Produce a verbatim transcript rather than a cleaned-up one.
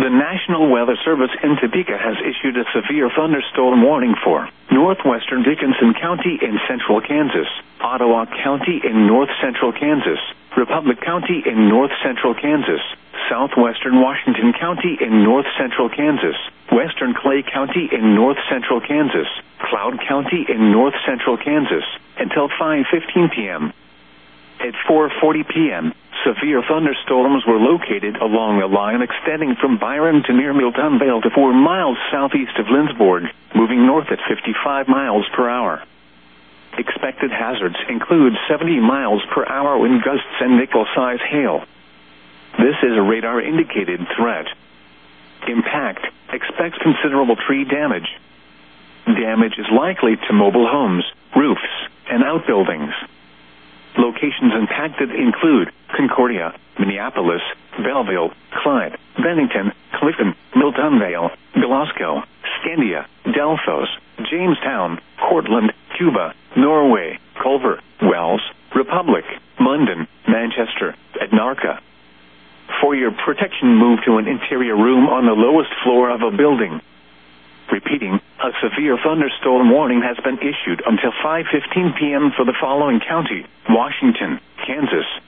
The National Weather Service in Topeka has issued a severe thunderstorm warning for northwestern Dickinson County in central Kansas, Ottawa County in north central Kansas, Republic County in north central Kansas, southwestern Washington County in north central Kansas, western Clay County in north central Kansas, Cloud County in north central Kansas, until five fifteen p.m. At four forty p.m., severe thunderstorms were located along a line extending from Byron to near Miltonvale to four miles southeast of Lindsborg, moving north at fifty-five miles per hour. Expected hazards include seventy miles per hour wind gusts and nickel-size hail. This is a radar-indicated threat. Impact: expect considerable tree damage. Damage is likely to mobile homes, roofs, and outbuildings. Locations impacted include Concordia, Minneapolis, Belleville, Clyde, Bennington, Clifton, Miltonvale, Glasgow, Scandia, Delphos, Jamestown, Cortland, Cuba, Norway, Culver, Wells, Republic, London, Manchester, Ednarca. For your protection, move to an interior room on the lowest floor of a building. Repeating, a severe thunderstorm warning has been issued until five fifteen p.m. for the following county: Washington, Kansas,